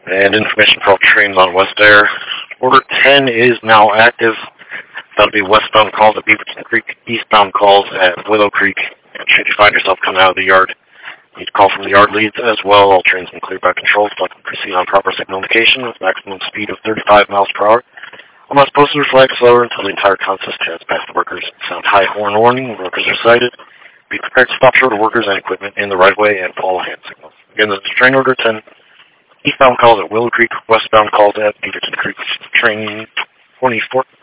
And information for all trains on West Air. Order 10 is now active. That'll be westbound calls at Beaverton Creek, eastbound calls at Willow Creek. And should you find yourself coming out of the yard, you need to call from the yard leads as well. All trains been cleared by control, so I can proceed on proper signal indication with maximum speed of 35 miles per hour. I'm not supposed to flag slower until the entire consist has passed the workers. Sound high horn warning when workers are sighted. Be prepared to stop short of workers and equipment in the right-of-way and follow hand signals. Again, this is train order 10. Eastbound calls at Willow Creek, westbound calls at Beaverton Creek. Train 24.